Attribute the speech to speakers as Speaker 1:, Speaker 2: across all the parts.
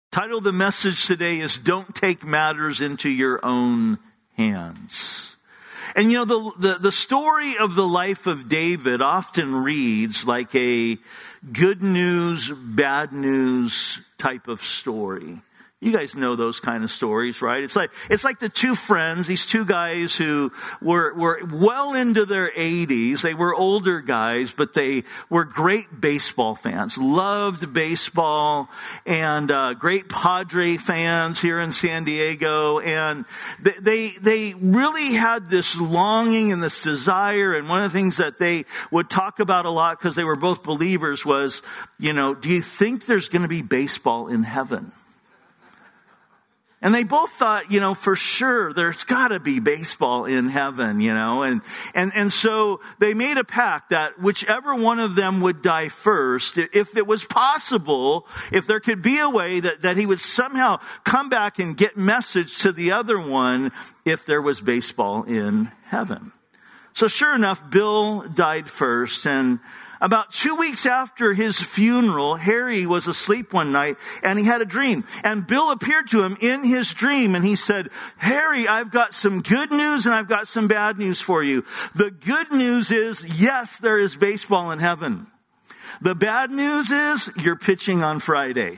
Speaker 1: Title of the message today is Don't Take Matters into Your Own Hands. And you know, the story of the life of David often reads like a good news, bad news type of story. You guys know those kind of stories, right? It's like the two friends, these two guys who were well into their 80s. They were older guys, but they were great baseball fans, loved baseball, and great Padre fans here in San Diego. And they really had this longing and this desire. And one of the things that they would talk about a lot, because they were both believers, was, you know, do you think there's going to be baseball in heaven? And they both thought, you know, for sure, there's got to be baseball in heaven, you know. And so they made a pact that whichever one of them would die first, if it was possible, if there could be a way that he would somehow come back and get message to the other one if there was baseball in heaven. So sure enough, Bill died first, and about 2 weeks after his funeral, Harry was asleep one night and he had a dream. And Bill appeared to him in his dream and he said, Harry, I've got some good news and I've got some bad news for you. The good news is, yes, there is baseball in heaven. The bad news is you're pitching on Friday.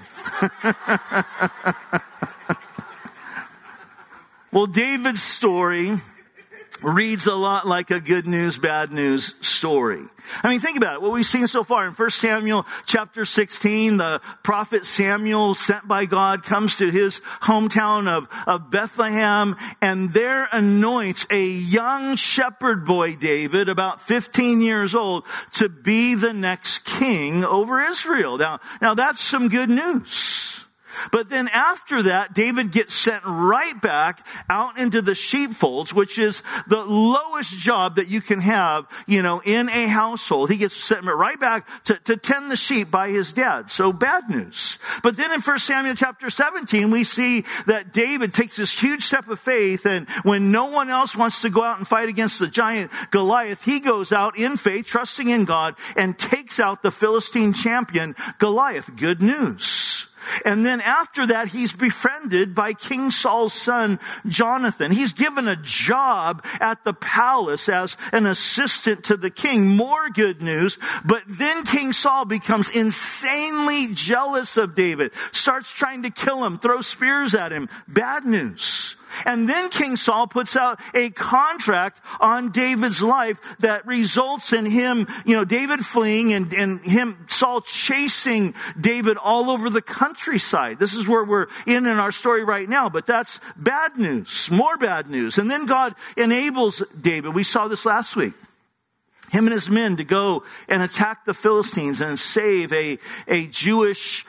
Speaker 1: Well, David's story reads a lot like a good news, bad news story. I mean, think about it. What we've seen so far in 1 Samuel chapter 16, the prophet Samuel, sent by God, comes to his hometown of Bethlehem and there anoints a young shepherd boy, David, about 15 years old, to be the next king over Israel. Now that's some good news. But then after that, David gets sent right back out into the sheepfolds, which is the lowest job that you can have, you know, in a household. He gets sent right back to tend the sheep by his dad. So bad news. But then in 1 Samuel chapter 17, we see that David takes this huge step of faith, and when no one else wants to go out and fight against the giant Goliath, he goes out in faith, trusting in God, and takes out the Philistine champion Goliath. Good news. And then after that, he's befriended by King Saul's son, Jonathan. He's given a job at the palace as an assistant to the king. More good news. But then King Saul becomes insanely jealous of David, starts trying to kill him, throw spears at him. Bad news. And then King Saul puts out a contract on David's life that results in him, you know, David fleeing and Saul chasing David all over the countryside. This is where we're in our story right now, but that's bad news, more bad news. And then God enables David. We saw this last week. Him and his men to go and attack the Philistines and save a Jewish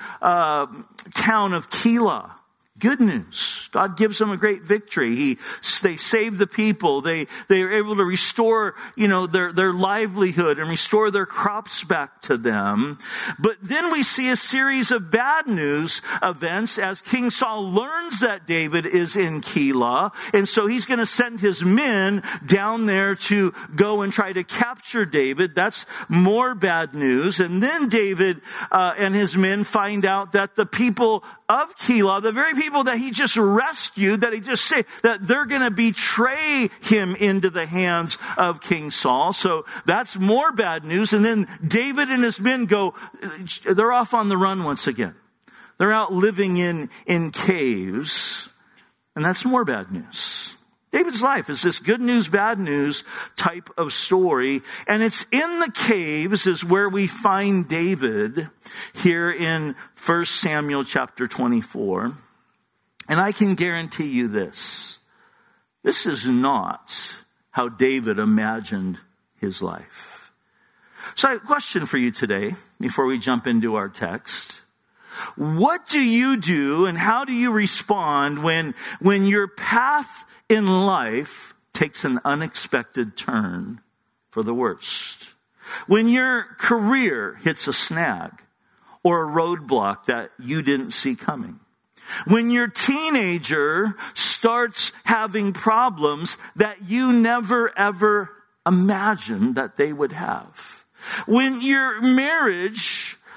Speaker 1: town of Keilah. Good news. God gives them a great victory. They save the people. They are able to restore, you know, their livelihood and restore their crops back to them. But then we see a series of bad news events as King Saul learns that David is in Keilah. And so he's going to send his men down there to go and try to capture David. That's more bad news. And then David and his men find out that the people of Keilah, the very people that he just rescued, that he just saved, that they're going to betray him into the hands of King Saul. So that's more bad news. And then David and his men they're off on the run once again. They're out living in caves. And that's more bad news. David's life is this good news, bad news type of story. And it's in the caves is where we find David here in 1 Samuel chapter 24. And I can guarantee you this. This is not how David imagined his life. So I have a question for you today before we jump into our text. What do you do and how do you respond when your path in life takes an unexpected turn for the worst? When your career hits a snag or a roadblock that you didn't see coming? When your teenager starts having problems that you never ever imagined that they would have? When your marriage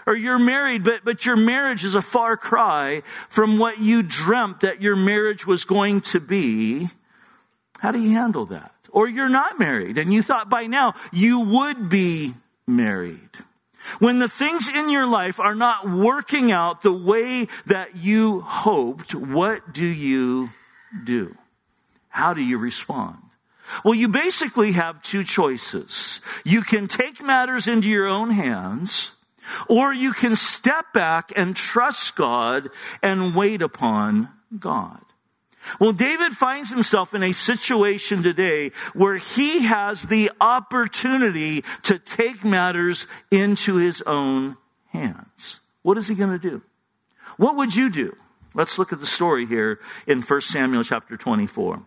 Speaker 1: Or you're married, but your marriage is a far cry from what you dreamt that your marriage was going to be. How do you handle that? Or you're not married and you thought by now you would be married. When the things in your life are not working out the way that you hoped, what do you do? How do you respond? Well, you basically have two choices. You can take matters into your own hands, or you can step back and trust God and wait upon God. Well, David finds himself in a situation today where he has the opportunity to take matters into his own hands. What is he going to do? What would you do? Let's look at the story here in 1 Samuel chapter 24.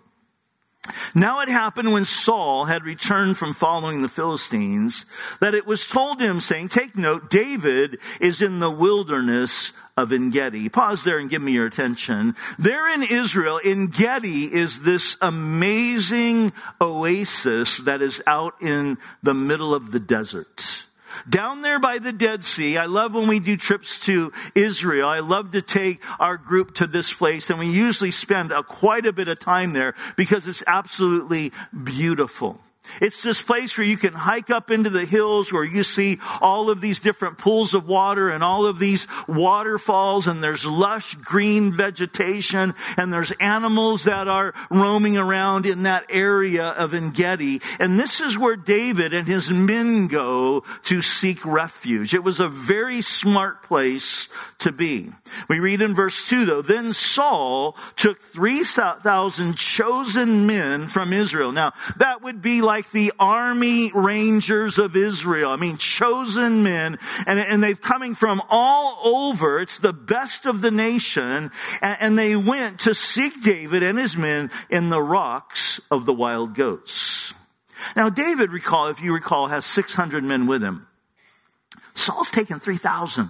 Speaker 1: Now it happened when Saul had returned from following the Philistines that it was told him, saying, take note, David is in the wilderness of En-Gedi. Pause there and give me your attention. There in Israel, En-Gedi is this amazing oasis that is out in the middle of the desert. Down there by the Dead Sea, I love when we do trips to Israel. I love to take our group to this place, and we usually spend quite a bit of time there because it's absolutely beautiful. It's this place where you can hike up into the hills where you see all of these different pools of water and all of these waterfalls, and there's lush green vegetation, and there's animals that are roaming around in that area of En-Gedi. And this is where David and his men go to seek refuge. It was a very smart place to be. We read in verse 2 though, then Saul took 3,000 chosen men from Israel. Now that would be like the army rangers of Israel. I mean, chosen men, and they've coming from all over. It's the best of the nation. And they went to seek David and his men in the rocks of the wild goats. Now, David, if you recall, has 600 men with him. Saul's taken 3,000.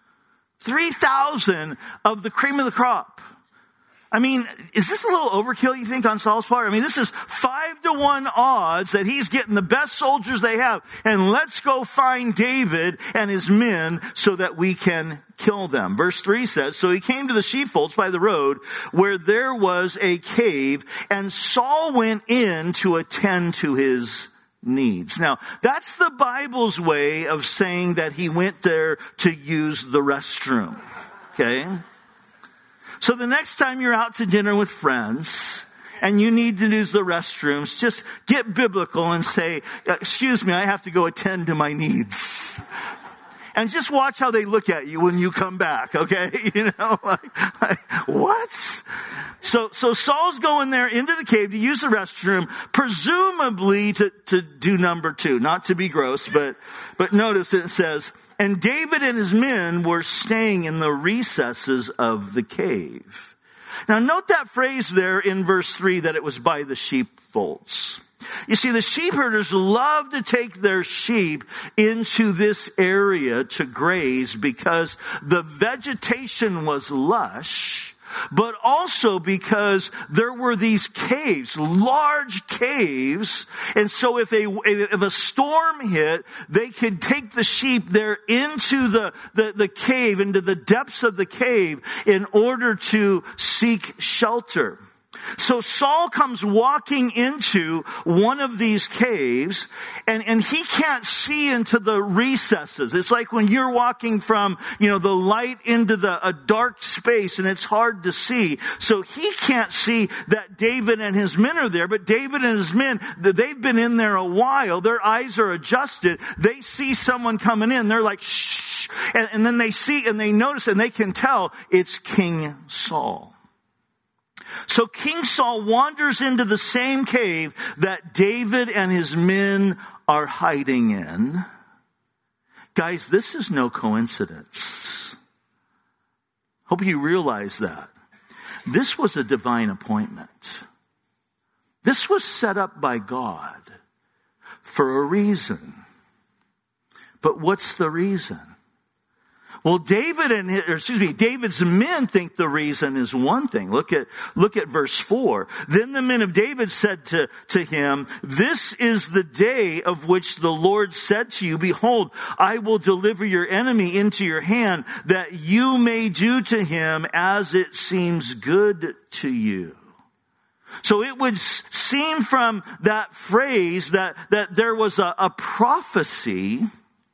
Speaker 1: 3,000 of the cream of the crop. I mean, is this a little overkill, you think, on Saul's part? I mean, this is 5-1 odds that he's getting the best soldiers they have. And let's go find David and his men so that we can kill them. Verse 3 says, so he came to the sheepfolds by the road where there was a cave, and Saul went in to attend to his needs. Now, that's the Bible's way of saying that he went there to use the restroom. Okay? So the next time you're out to dinner with friends and you need to use the restrooms, just get biblical and say, excuse me, I have to go attend to my needs. And just watch how they look at you when you come back, okay? You know, like what? So Saul's going there into the cave to use the restroom, presumably to do number 2, not to be gross, but notice it says, and David and his men were staying in the recesses of the cave. Now note that phrase there in verse 3 that it was by the sheepfolds. You see, the sheep herders love to take their sheep into this area to graze because the vegetation was lush, but also because there were these caves, large caves. And so if a storm hit, they could take the sheep there into the cave, into the depths of the cave in order to seek shelter. So Saul comes walking into one of these caves, and he can't see into the recesses. It's like when you're walking from, the light into a dark space, and it's hard to see. So he can't see that David and his men are there, but David and his men, they've been in there a while. Their eyes are adjusted. They see someone coming in. They're like, shh. And then they see and they notice and they can tell it's King Saul. So King Saul wanders into the same cave that David and his men are hiding in. Guys, this is no coincidence. Hope you realize that. This was a divine appointment. This was set up by God for a reason. But what's the reason? Well, David's men think the reason is one thing. Look at verse 4. Then the men of David said to him, "This is the day of which the Lord said to you, behold, I will deliver your enemy into your hand, that you may do to him as it seems good to you." So it would seem from that phrase that there was a prophecy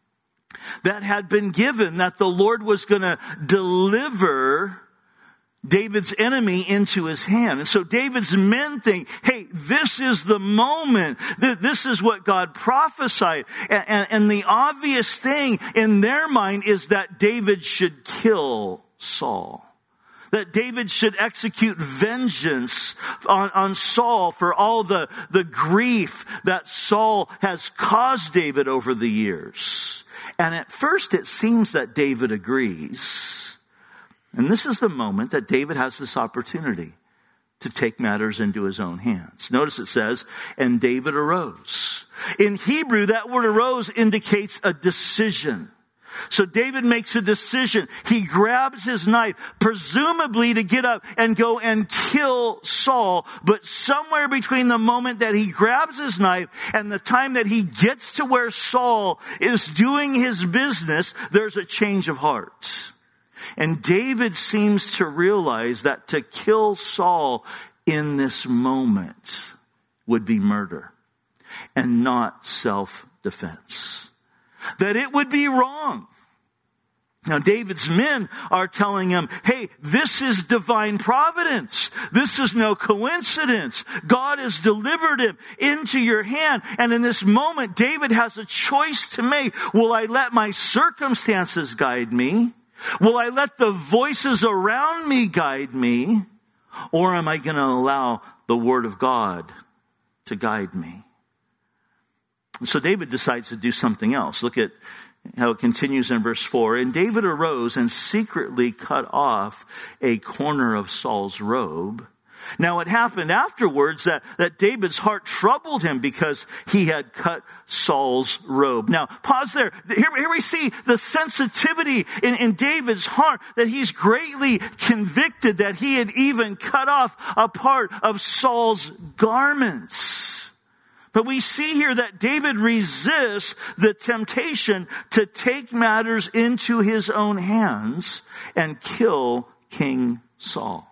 Speaker 1: that had been given that the Lord was going to deliver David's enemy into his hand. And so David's men think, hey, this is the moment. This is what God prophesied. And the obvious thing in their mind is that David should kill Saul. That David should execute vengeance on Saul for all the grief that Saul has caused David over the years. And at first it seems that David agrees. And this is the moment that David has this opportunity to take matters into his own hands. Notice it says, and David arose. In Hebrew, that word arose indicates a decision. So David makes a decision. He grabs his knife, presumably to get up and go and kill Saul. But somewhere between the moment that he grabs his knife and the time that he gets to where Saul is doing his business, there's a change of heart. And David seems to realize that to kill Saul in this moment would be murder and not self-defense. That it would be wrong. Now, David's men are telling him, hey, this is divine providence. This is no coincidence. God has delivered him into your hand. And in this moment, David has a choice to make. Will I let my circumstances guide me? Will I let the voices around me guide me? Or am I going to allow the word of God to guide me? So David decides to do something else. Look at how it continues in verse 4. And David arose and secretly cut off a corner of Saul's robe. Now it happened afterwards that David's heart troubled him because he had cut Saul's robe. Now pause there. Here we see the sensitivity in David's heart, that he's greatly convicted that he had even cut off a part of Saul's garments. But we see here that David resists the temptation to take matters into his own hands and kill King Saul.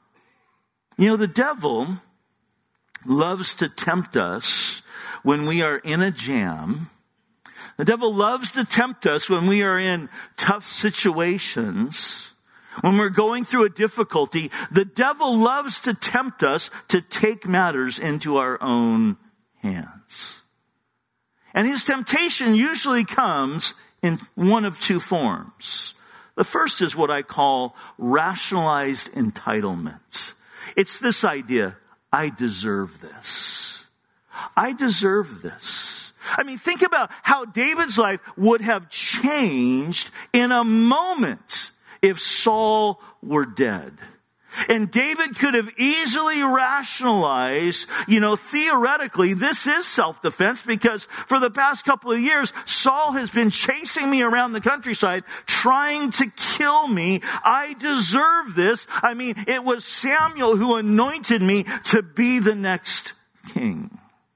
Speaker 1: You know, the devil loves to tempt us when we are in a jam. The devil loves to tempt us when we are in tough situations. When we're going through a difficulty, the devil loves to tempt us to take matters into our own hands. And his temptation usually comes in one of two forms. The first is what I call rationalized entitlement. It's this idea, I deserve this. I deserve this. I mean, think about how David's life would have changed in a moment if Saul were dead. And David could have easily rationalized, theoretically, this is self-defense because for the past couple of years, Saul has been chasing me around the countryside, trying to kill me. I deserve this. I mean, it was Samuel who anointed me to be the next king.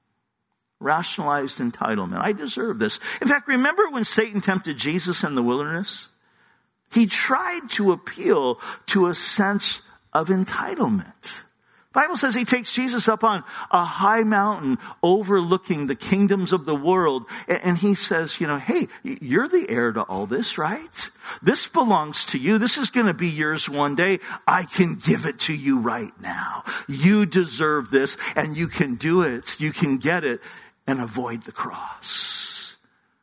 Speaker 1: Rationalized entitlement. I deserve this. In fact, remember when Satan tempted Jesus in the wilderness? He tried to appeal to a sense of entitlement. The Bible says he takes Jesus up on a high mountain overlooking the kingdoms of the world. And he says, hey, you're the heir to all this, right? This belongs to you. This is going to be yours one day. I can give it to you right now. You deserve this and you can do it. You can get it and avoid the cross.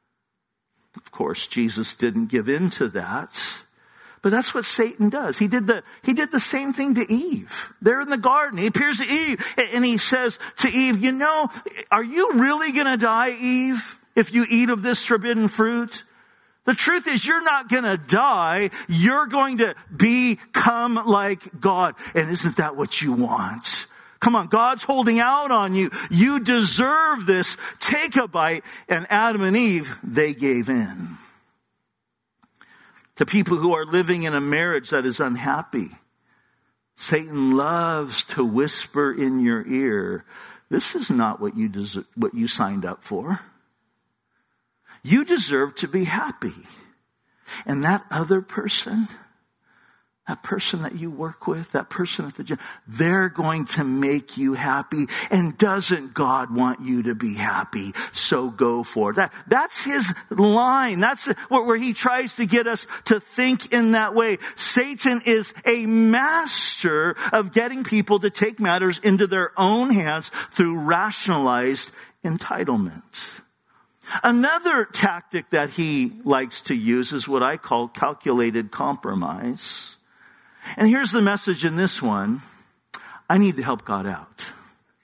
Speaker 1: Of course, Jesus didn't give in to that. But that's what Satan does. He did the same thing to Eve. There in the garden, he appears to Eve and he says to Eve, are you really going to die, Eve, if you eat of this forbidden fruit? The truth is you're not going to die. You're going to become like God. And isn't that what you want? Come on, God's holding out on you. You deserve this. Take a bite. And Adam and Eve, they gave in. To people who are living in a marriage that is unhappy, Satan loves to whisper in your ear, this is not what you signed up for. You deserve to be happy. And that other person, that person that you work with, that person at the gym, they're going to make you happy. And doesn't God want you to be happy? So go for it. That's his line. That's where he tries to get us to think in that way. Satan is a master of getting people to take matters into their own hands through rationalized entitlement. Another tactic that he likes to use is what I call calculated compromise. And here's the message in this one. I need to help God out.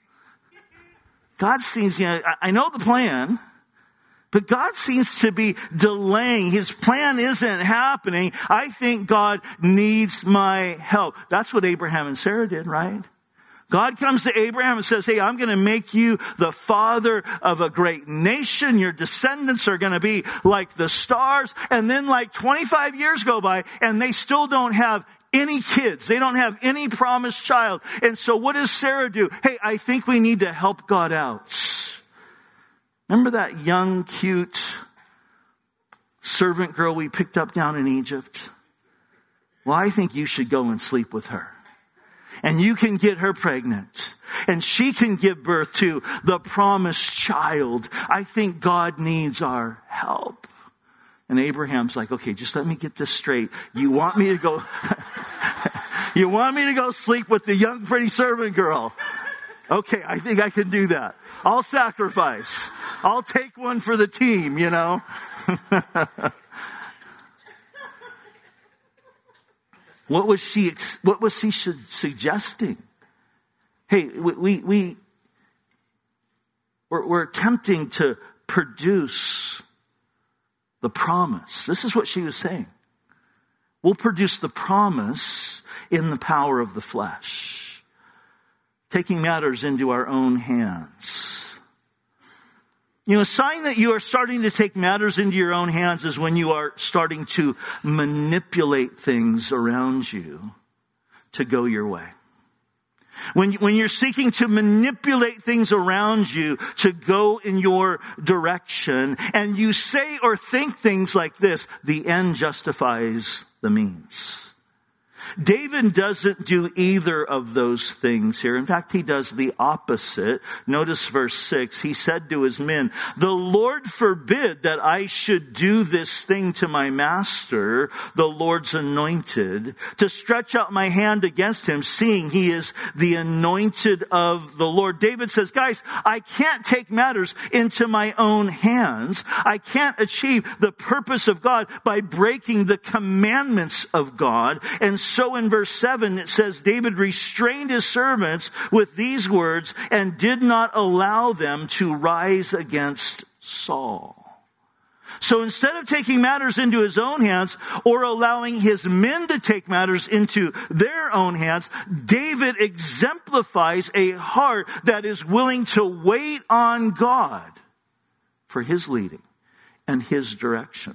Speaker 1: God seems, I know the plan, but God seems to be delaying. His plan isn't happening. I think God needs my help. That's what Abraham and Sarah did, right? God comes to Abraham and says, hey, I'm going to make you the father of a great nation. Your descendants are going to be like the stars. And then like 25 years go by and they still don't have any kids. They don't have any promised child. And so what does Sarah do? Hey, I think we need to help God out. Remember that young, cute servant girl we picked up down in Egypt? Well, I think you should go and sleep with her. And you can get her pregnant. And she can give birth to the promised child. I think God needs our help. And Abraham's like, okay, just let me get this straight. You want me to go, you want me to go sleep with the young, pretty servant girl? Okay, I think I can do that. I'll sacrifice. I'll take one for the team, What was she suggesting? Hey, we're attempting to produce the promise. This is what she was saying. We'll produce the promise in the power of the flesh, taking matters into our own hands. A sign that you are starting to take matters into your own hands is when you are starting to manipulate things around you to go your way. When you're seeking to manipulate things around you to go in your direction, and you say or think things like this, the end justifies the means. David doesn't do either of those things here. In fact, he does the opposite. Notice verse 6. He said to his men, the Lord forbid that I should do this thing to my master, the Lord's anointed, to stretch out my hand against him, seeing he is the anointed of the Lord. David says, guys, I can't take matters into my own hands. I can't achieve the purpose of God by breaking the commandments of God. And so in verse 7, it says, David restrained his servants with these words and did not allow them to rise against Saul. So instead of taking matters into his own hands or allowing his men to take matters into their own hands, David exemplifies a heart that is willing to wait on God for his leading and his direction.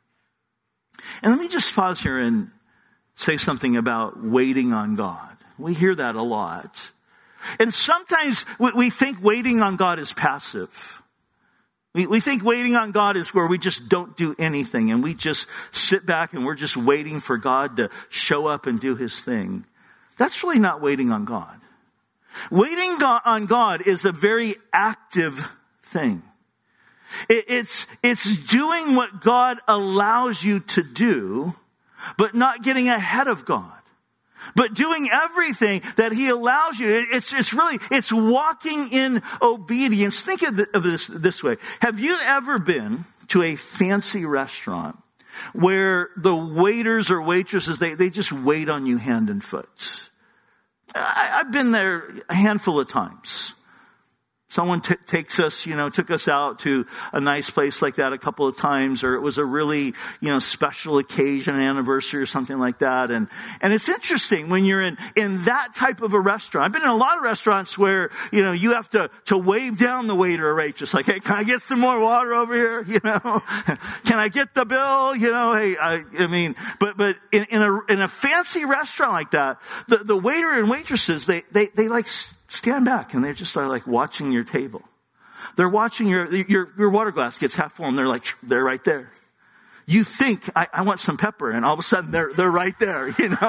Speaker 1: And let me just pause here and say something about waiting on God. We hear that a lot. And sometimes we think waiting on God is passive. We think waiting on God is where we just don't do anything and we just sit back and we're just waiting for God to show up and do his thing. That's really not waiting on God. Waiting on God is a very active thing. It's doing what God allows you to do, but not getting ahead of God, but doing everything that he allows you. It's walking in obedience. Think of this way. Have you ever been to a fancy restaurant where the waiters or waitresses, they just wait on you hand and foot? I've been there a handful of times. Someone took us out to a nice place like that a couple of times, or it was a really, special occasion, an anniversary or something like that. And it's interesting when you're in that type of a restaurant. I've been in a lot of restaurants where, you have to wave down the waiter or waitress, like, hey, can I get some more water over here? Can I get the bill? But in a fancy restaurant like that, the waiter and waitresses, they like stand back and they just are like watching your table. They're watching your water glass gets half full and they're right there. You think, I want some pepper, and all of a sudden they're right there,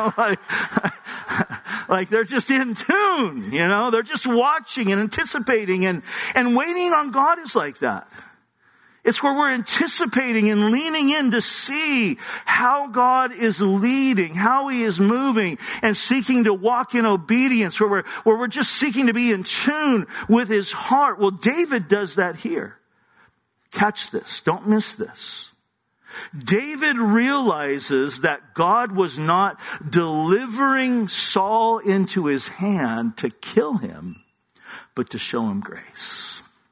Speaker 1: like they're just in tune, they're just watching and anticipating and waiting on God is like that. It's where we're anticipating and leaning in to see how God is leading, how he is moving and seeking to walk in obedience, where we're just seeking to be in tune with his heart. Well, David does that here. Catch this. Don't miss this. David realizes that God was not delivering Saul into his hand to kill him, but to show him grace.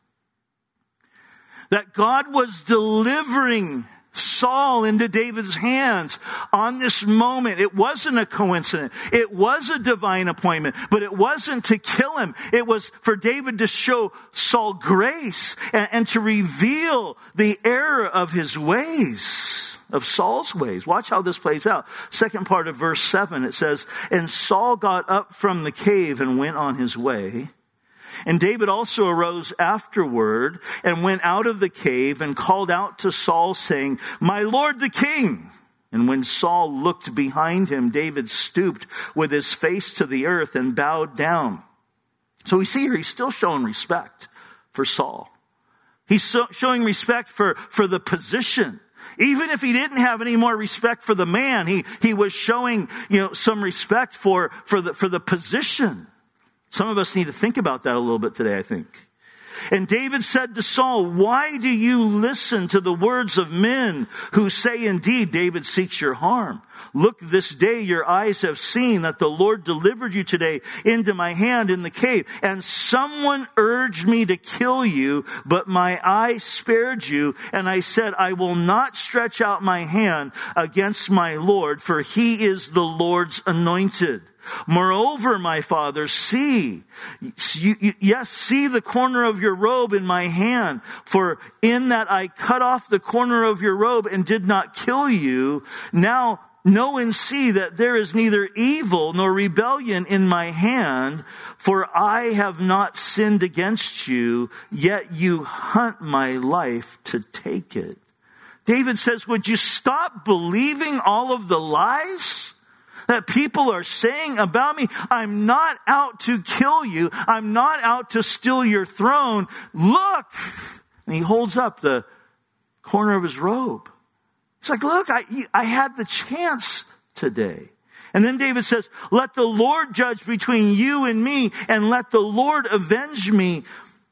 Speaker 1: That God was delivering Saul into David's hands on this moment. It wasn't a coincidence. It was a divine appointment, but it wasn't to kill him. It was for David to show Saul grace and to reveal the error of his ways, of Saul's ways. Watch how this plays out. Second part of verse 7, it says, "And Saul got up from the cave and went on his way. And David also arose afterward and went out of the cave and called out to Saul, saying, 'My lord the king.' And when Saul looked behind him, David stooped with his face to the earth and bowed down." So we see here he's still showing respect for Saul. He's showing respect for the position. Even if he didn't have any more respect for the man, he was showing, some respect for the position. Some of us need to think about that a little bit today, I think. And David said to Saul, "Why do you listen to the words of men who say, indeed, David seeks your harm? Look, this day your eyes have seen that the Lord delivered you today into my hand in the cave. And someone urged me to kill you, but my eye spared you. And I said, I will not stretch out my hand against my Lord, for he is the Lord's anointed. Moreover, my father, see the corner of your robe in my hand, for in that I cut off the corner of your robe and did not kill you. Now know and see that there is neither evil nor rebellion in my hand, for I have not sinned against you, yet you hunt my life to take it." David says, would you stop believing all of the lies that people are saying about me? I'm not out to kill you. I'm not out to steal your throne. Look. And he holds up the corner of his robe. He's like, look, I had the chance today. And then David says, let the Lord judge between you and me, and let the Lord avenge me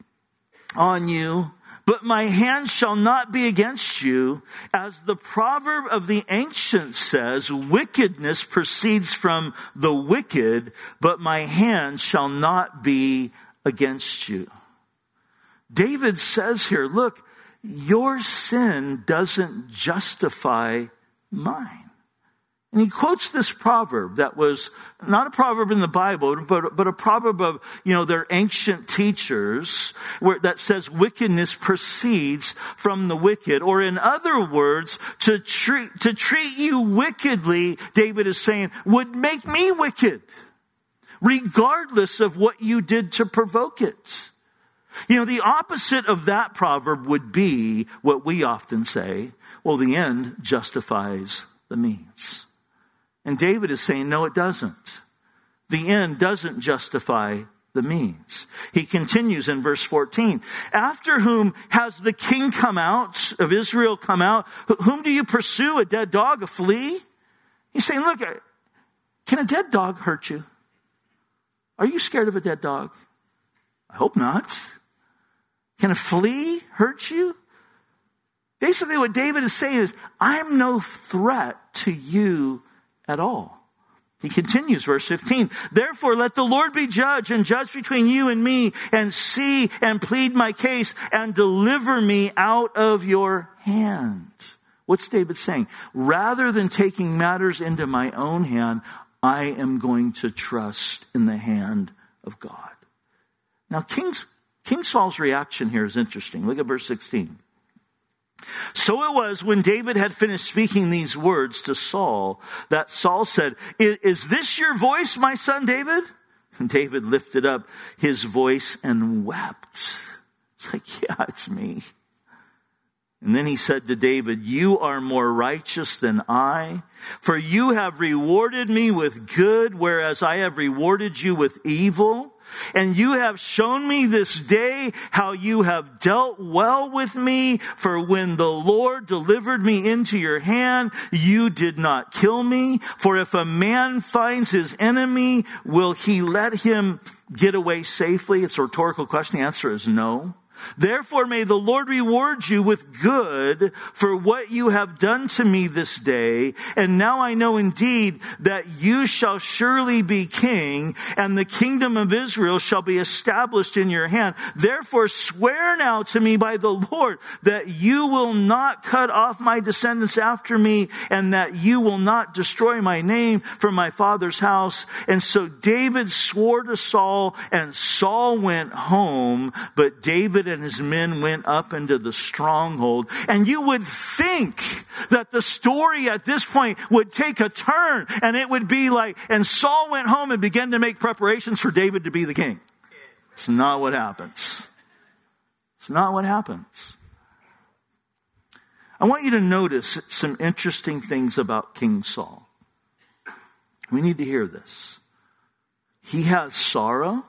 Speaker 1: on you. But my hand shall not be against you. As the proverb of the ancients says, wickedness proceeds from the wicked, but my hand shall not be against you. David says here, look, your sin doesn't justify mine. And he quotes this proverb that was not a proverb in the Bible, but a proverb of, their ancient teachers, that says wickedness proceeds from the wicked. Or in other words, to treat you wickedly, David is saying, would make me wicked, regardless of what you did to provoke it. The opposite of that proverb would be what we often say, well, the end justifies the means. And David is saying, no, it doesn't. The end doesn't justify the means. He continues in verse 14. After whom has the king come out of Israel come out? Whom do you pursue? A dead dog, a flea? He's saying, look, can a dead dog hurt you? Are you scared of a dead dog? I hope not. Can a flea hurt you? Basically what David is saying is, I'm no threat to you at all. He continues, verse 15, therefore let the Lord be judge and judge between you and me, and see and plead my case and deliver me out of your hand. What's David saying? Rather than taking matters into my own hand, I am going to trust in the hand of God. Now, King Saul's reaction here is interesting. Look at verse 16. So it was when David had finished speaking these words to Saul that Saul said, is this your voice, my son David? And David lifted up his voice and wept. It's like, yeah, it's me. And then he said to David, you are more righteous than I, for you have rewarded me with good, whereas I have rewarded you with evil. And you have shown me this day how you have dealt well with me. For when the Lord delivered me into your hand, you did not kill me. For if a man finds his enemy, will he let him get away safely? It's a rhetorical question. The answer is no. Therefore, may the Lord reward you with good for what you have done to me this day. And now I know indeed that you shall surely be king, and the kingdom of Israel shall be established in your hand. Therefore, swear now to me by the Lord that you will not cut off my descendants after me, and that you will not destroy my name from my father's house. And so David swore to Saul, and Saul went home, but David and his men went up into the stronghold. And you would think that the story at this point would take a turn, and it would be like, and Saul went home and began to make preparations for David to be the king. It's not what happens. It's not what happens. I want you to notice some interesting things about King Saul. We need to hear this. He has sorrow.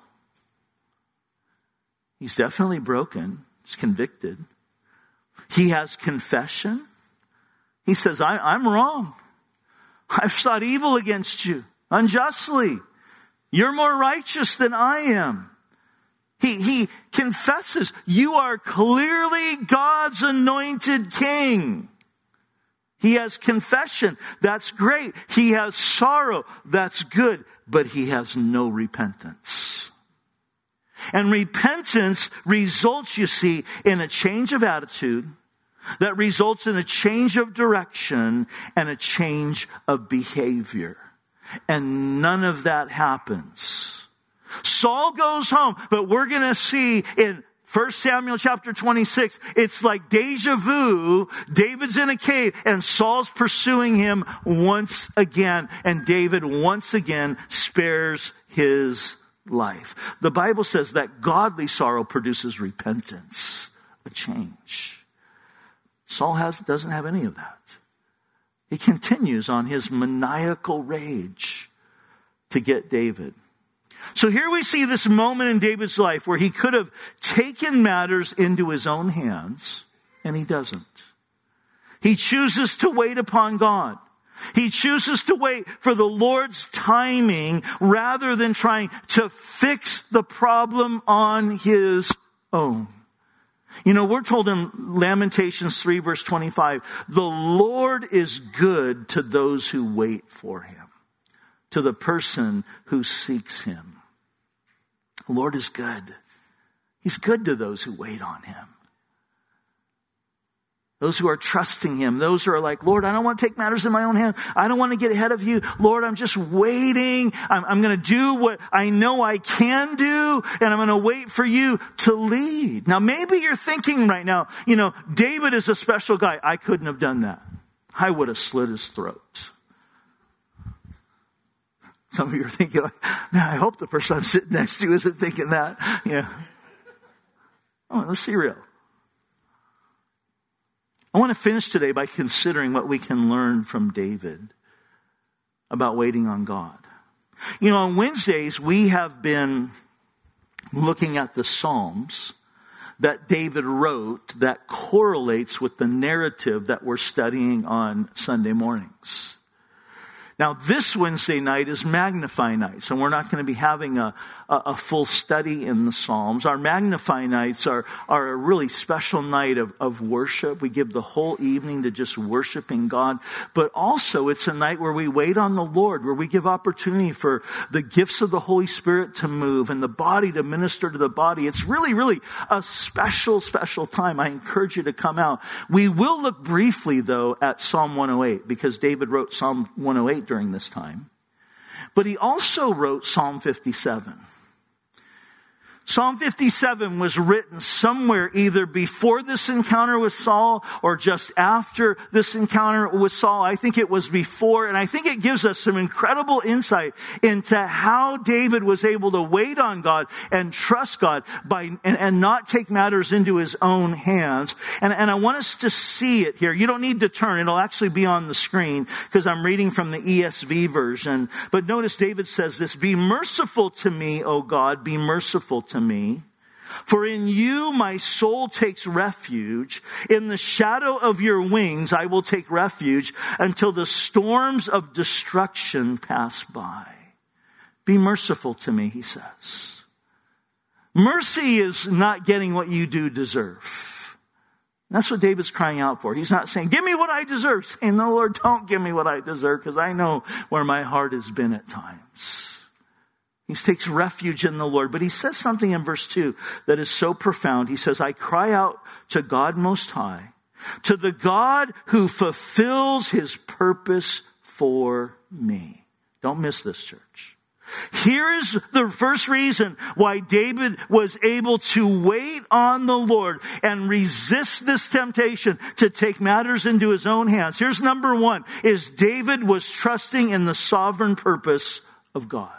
Speaker 1: He's definitely broken. He's convicted. He has confession. He says, I'm wrong. I've sought evil against you unjustly. You're more righteous than I am. He confesses, you are clearly God's anointed king. He has confession. That's great. He has sorrow. That's good. But he has no repentance. And repentance results, you see, in a change of attitude that results in a change of direction and a change of behavior. And none of that happens. Saul goes home, but we're going to see in 1 Samuel chapter 26, it's like deja vu. David's in a cave and Saul's pursuing him once again. And David once again spares his life. The Bible says that godly sorrow produces repentance, a change. Saul doesn't have any of that. He continues on his maniacal rage to get David. So here we see this moment in David's life where he could have taken matters into his own hands, and he doesn't. He chooses to wait upon God. He chooses to wait for the Lord's timing rather than trying to fix the problem on his own. You know, we're told in Lamentations 3 verse 25, the Lord is good to those who wait for him, to the person who seeks him. The Lord is good. He's good to those who wait on him. Those who are trusting him. Those who are like, Lord, I don't want to take matters in my own hand. I don't want to get ahead of you. Lord, I'm just waiting. I'm going to do what I know I can do. And I'm going to wait for you to lead. Now, maybe you're thinking right now, you know, David is a special guy. I couldn't have done that. I would have slit his throat. Some of you are thinking, like, man, I hope the person I'm sitting next to isn't thinking that. Yeah. Oh, let's be real. I want to finish today by considering what we can learn from David about waiting on God. You know, on Wednesdays, we have been looking at the Psalms that David wrote that correlates with the narrative that we're studying on Sunday mornings. Now, this Wednesday night is Magnify Nights, and we're not going to be having a full study in the Psalms. Our Magnify Nights are a really special night of worship. We give the whole evening to just worshiping God, but also it's a night where we wait on the Lord, where we give opportunity for the gifts of the Holy Spirit to move and the body to minister to the body. It's really, really a special, special time. I encourage you to come out. We will look briefly, though, at Psalm 108, because David wrote Psalm 108 during this time. But he also wrote Psalm 57. Psalm 57 was written somewhere either before this encounter with Saul or just after this encounter with Saul. I think it was before, and I think it gives us some incredible insight into how David was able to wait on God and trust God and not take matters into his own hands. And I want us to see it here. You don't need to turn. It'll actually be on the screen because I'm reading from the ESV version. But notice David says this: "Be merciful to me, O God, be merciful to me. For in you my soul takes refuge. In the shadow of your wings I will take refuge until the storms of destruction pass by." Be merciful to me, he says. Mercy is not getting what you do deserve. That's what David's crying out for. He's not saying, "Give me what I deserve." He's saying, "No, Lord, don't give me what I deserve, because I know where my heart has been at times." He takes refuge in the Lord. But he says something in verse 2 that is so profound. He says, "I cry out to God Most High, to the God who fulfills his purpose for me." Don't miss this, church. Here is the first reason why David was able to wait on the Lord and resist this temptation to take matters into his own hands. Here's number one, is David was trusting in the sovereign purpose of God.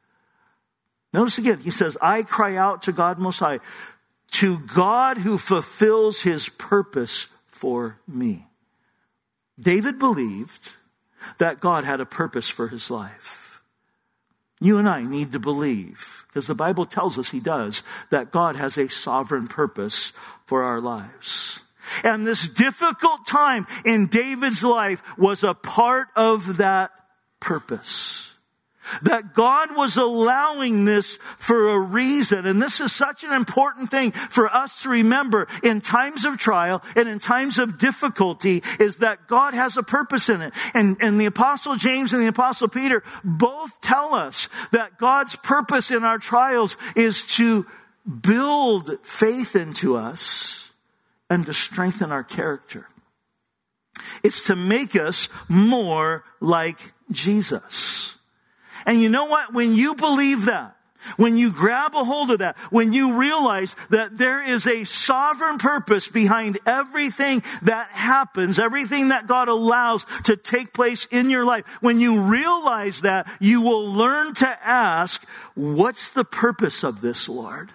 Speaker 1: Notice again, he says, "I cry out to God Most High, to God who fulfills his purpose for me." David believed that God had a purpose for his life. You and I need to believe, because the Bible tells us he does, that God has a sovereign purpose for our lives. And this difficult time in David's life was a part of that purpose. That God was allowing this for a reason. And this is such an important thing for us to remember in times of trial and in times of difficulty, is that God has a purpose in it. And the Apostle James and the Apostle Peter both tell us that God's purpose in our trials is to build faith into us and to strengthen our character. It's to make us more like Jesus. And you know what? When you believe that, when you grab a hold of that, when you realize that there is a sovereign purpose behind everything that happens, everything that God allows to take place in your life, when you realize that, you will learn to ask, "What's the purpose of this, Lord?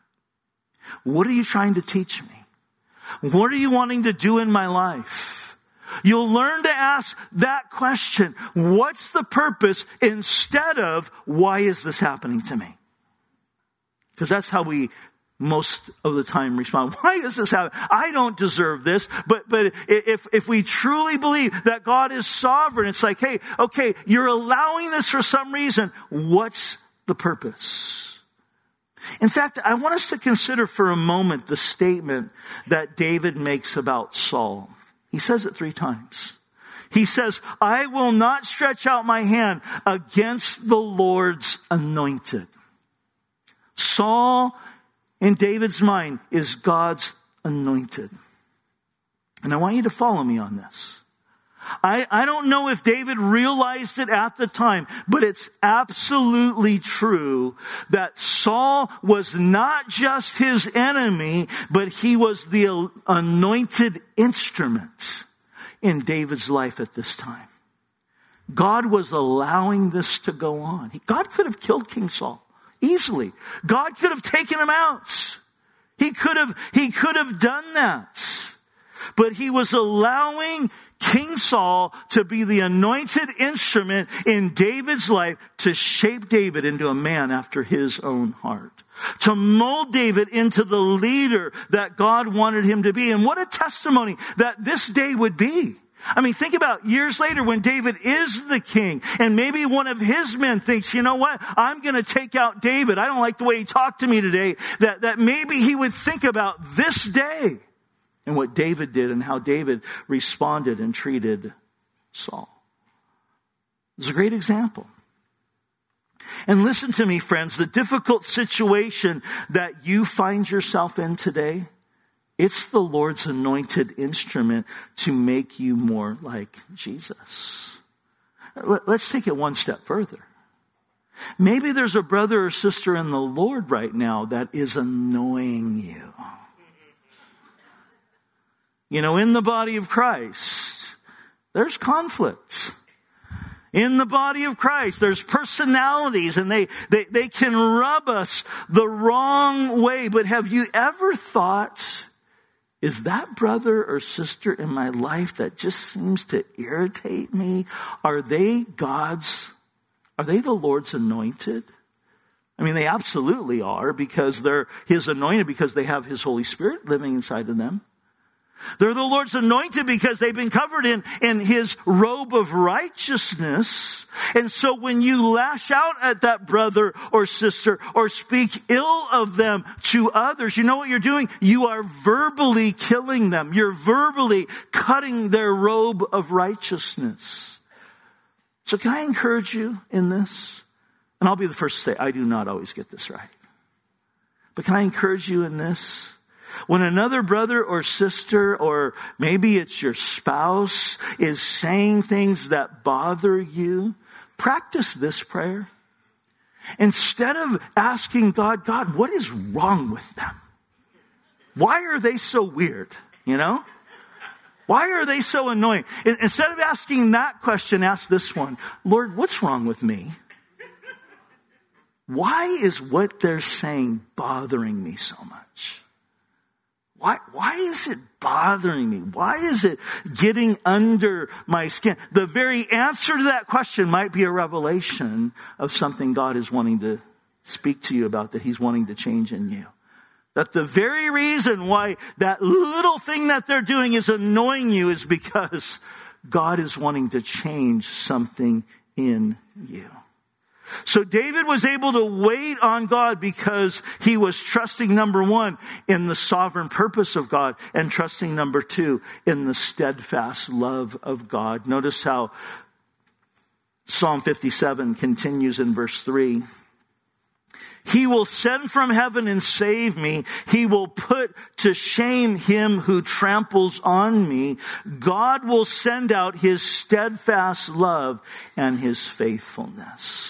Speaker 1: What are you trying to teach me? What are you wanting to do in my life?" You'll learn to ask that question, what's the purpose, instead of, why is this happening to me? Because that's how we most of the time respond. Why is this happening? I don't deserve this. But if we truly believe that God is sovereign, it's like, hey, okay, you're allowing this for some reason. What's the purpose? In fact, I want us to consider for a moment the statement that David makes about Saul. He says it 3 times. He says, "I will not stretch out my hand against the Lord's anointed." Saul, in David's mind, is God's anointed. And I want you to follow me on this. I don't know if David realized it at the time, but it's absolutely true that Saul was not just his enemy, but he was the anointed instrument in David's life at this time. God was allowing this to go on. God could have killed King Saul easily. God could have taken him out. He could have done that. But he was allowing King Saul to be the anointed instrument in David's life to shape David into a man after his own heart, to mold David into the leader that God wanted him to be. And what a testimony that this day would be. I mean, think about years later when David is the king and maybe one of his men thinks, you know what, I'm going to take out David. I don't like the way he talked to me today. That maybe he would think about this day and what David did and how David responded and treated Saul. It's a great example. And listen to me, friends, the difficult situation that you find yourself in today, it's the Lord's anointed instrument to make you more like Jesus. Let's take it one step further. Maybe there's a brother or sister in the Lord right now that is annoying you. You know, in the body of Christ, there's conflict. In the body of Christ, there's personalities and they can rub us the wrong way. But have you ever thought, is that brother or sister in my life that just seems to irritate me? Are they the Lord's anointed? I mean, they absolutely are, because they're His anointed, because they have His Holy Spirit living inside of them. They're the Lord's anointed because they've been covered in His robe of righteousness. And so when you lash out at that brother or sister or speak ill of them to others, you know what you're doing? You are verbally killing them. You're verbally cutting their robe of righteousness. So can I encourage you in this? And I'll be the first to say, I do not always get this right. But can I encourage you in this? When another brother or sister, or maybe it's your spouse, is saying things that bother you, practice this prayer. Instead of asking God, what is wrong with them? Why are they so weird? You know? Why are they so annoying? Instead of asking that question, ask this one. Lord, what's wrong with me? Why is what they're saying bothering me so much? Why is it bothering me? Why is it getting under my skin? The very answer to that question might be a revelation of something God is wanting to speak to you about, that He's wanting to change in you. That the very reason why that little thing that they're doing is annoying you is because God is wanting to change something in you. So David was able to wait on God because he was trusting, number one, in the sovereign purpose of God, and trusting, number two, in the steadfast love of God. Notice how Psalm 57 continues in verse 3. He will send from heaven and save me. He will put to shame him who tramples on me. God will send out His steadfast love and His faithfulness.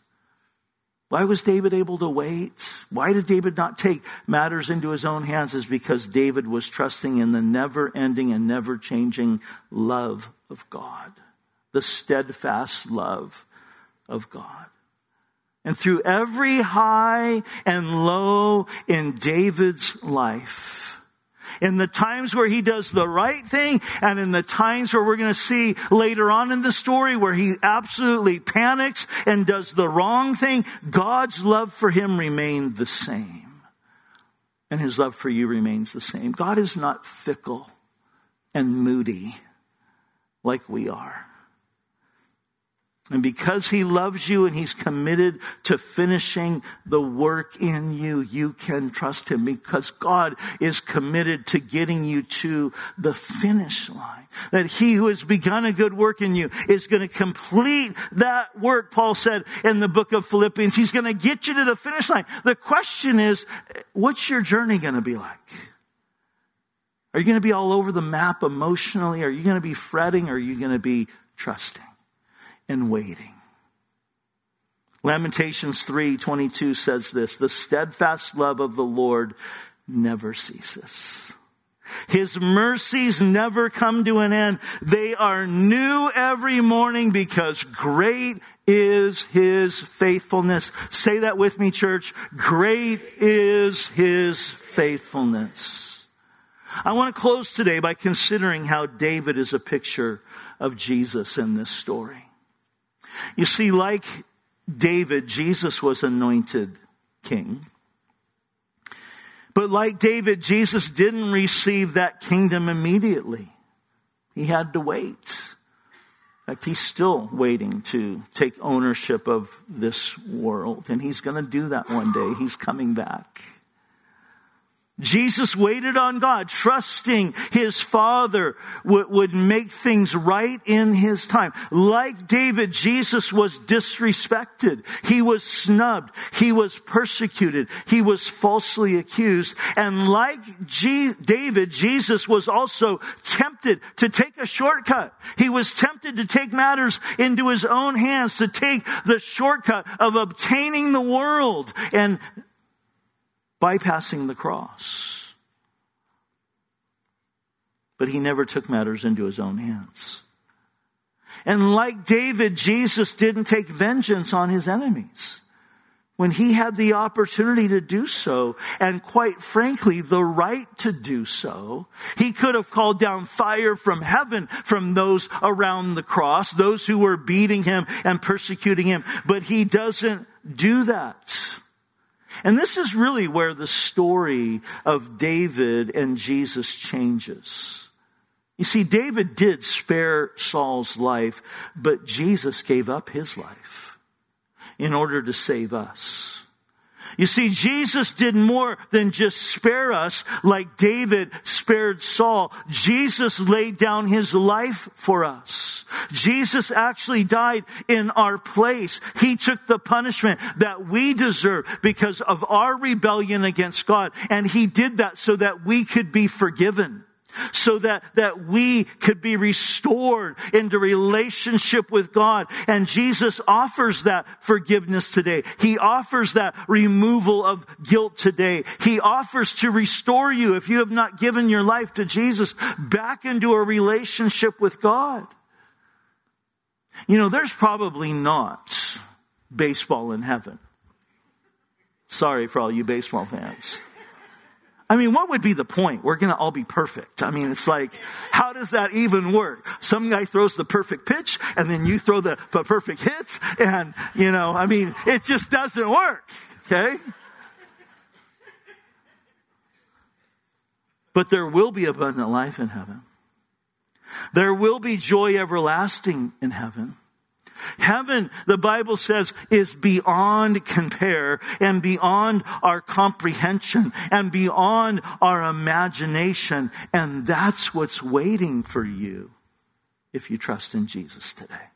Speaker 1: Why was David able to wait? Why did David not take matters into his own hands? Is because David was trusting in the never-ending and never-changing love of God. The steadfast love of God. And through every high and low in David's life, in the times where he does the right thing, and in the times where we're going to see later on in the story where he absolutely panics and does the wrong thing, God's love for him remained the same. And His love for you remains the same. God is not fickle and moody like we are. And because He loves you and He's committed to finishing the work in you, you can trust Him, because God is committed to getting you to the finish line. That He who has begun a good work in you is going to complete that work, Paul said in the book of Philippians. He's going to get you to the finish line. The question is, what's your journey going to be like? Are you going to be all over the map emotionally? Are you going to be fretting? Or are you going to be trusting and waiting? Lamentations 3:22 says this: the steadfast love of the Lord never ceases. His mercies never come to an end. They are new every morning, because great is His faithfulness. Say that with me, church. Great is His faithfulness. I want to close today by considering how David is a picture of Jesus in this story. You see, like David, Jesus was anointed king. But like David, Jesus didn't receive that kingdom immediately. He had to wait. In fact, he's still waiting to take ownership of this world. And he's going to do that one day. He's coming back. Jesus waited on God, trusting his Father would make things right in his time. Like David, Jesus was disrespected. He was snubbed. He was persecuted. He was falsely accused. And like David, Jesus was also tempted to take a shortcut. He was tempted to take matters into his own hands, to take the shortcut of obtaining the world and bypassing the cross. But he never took matters into his own hands. And like David, Jesus didn't take vengeance on his enemies when he had the opportunity to do so, and quite frankly, the right to do so. He could have called down fire from heaven from those around the cross, those who were beating him and persecuting him, but he doesn't do that. And this is really where the story of David and Jesus changes. You see, David did spare Saul's life, but Jesus gave up his life in order to save us. You see, Jesus did more than just spare us like David spared Saul. Jesus laid down his life for us. Jesus actually died in our place. He took the punishment that we deserve because of our rebellion against God. And he did that so that we could be forgiven. So that we could be restored into relationship with God. And Jesus offers that forgiveness today. He offers that removal of guilt today. He offers to restore you, if you have not given your life to Jesus, back into a relationship with God. You know, there's probably not baseball in heaven. Sorry for all you baseball fans. I mean, what would be the point? We're going to all be perfect. I mean, it's like, how does that even work? Some guy throws the perfect pitch and then you throw the perfect hits. And, you know, I mean, it just doesn't work. Okay? But there will be abundant life in heaven. There will be joy everlasting in heaven. Heaven, the Bible says, is beyond compare and beyond our comprehension and beyond our imagination. And that's what's waiting for you if you trust in Jesus today.